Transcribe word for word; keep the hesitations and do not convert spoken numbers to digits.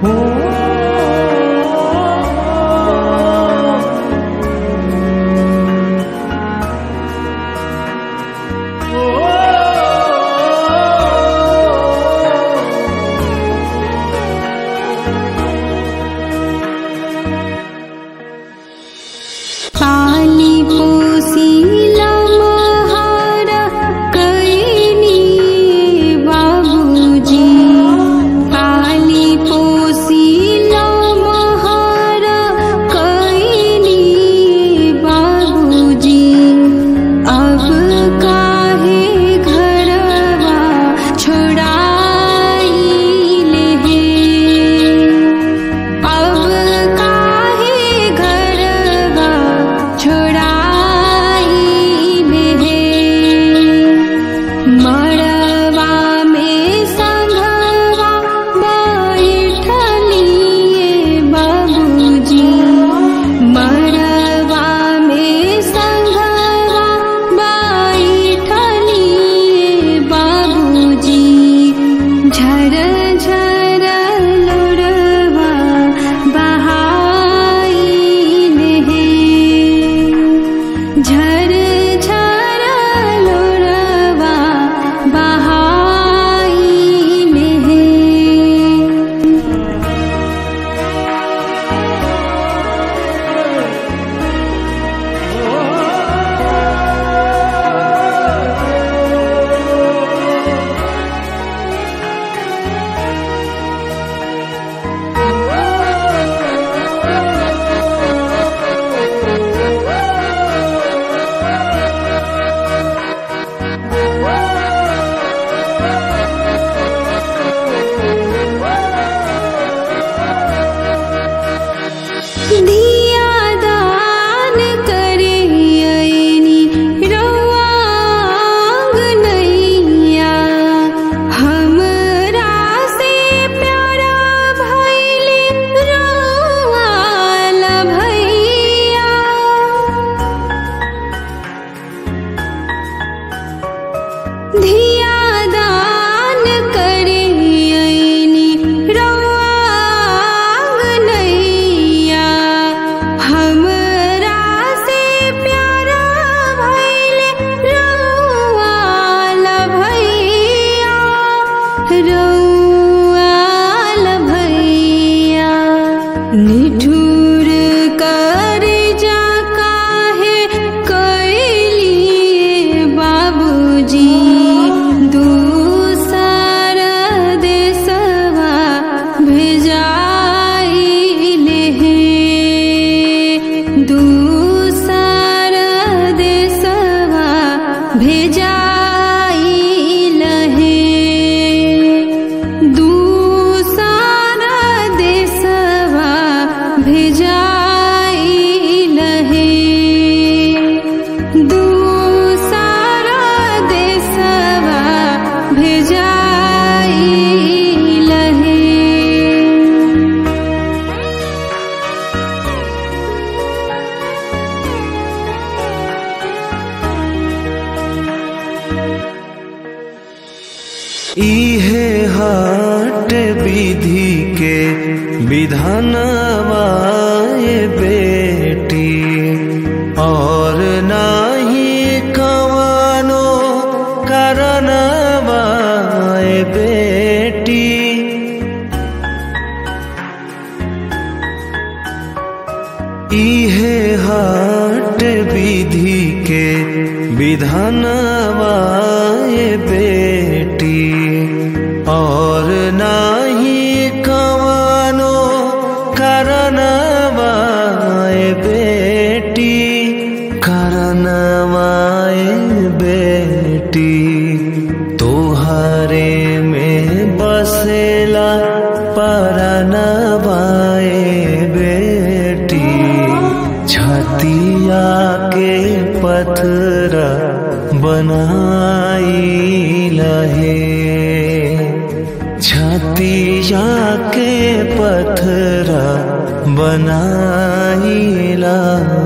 निठुर कर जा काहे कैलिए बाबूजी दूसर देशवा भेजाइले हे दूसर देशवा भेजाइले हे दूसर देशवा भेजाइले हे दूसर देशवा भेजाइले हे। इहे हट विधि के विधानवा ये बेटी और नाही कवनो कारणवा ये बेटी। इहे हट विधि के विधानवा ये बेटी और नाही कवनो कारणवा ये बेटी कारणवा ये बेटी तोहरे में बसेला परनवा ये बेटी छतिया के पत्थरा बनाइला हे छतिया के पत्थरा बनाइला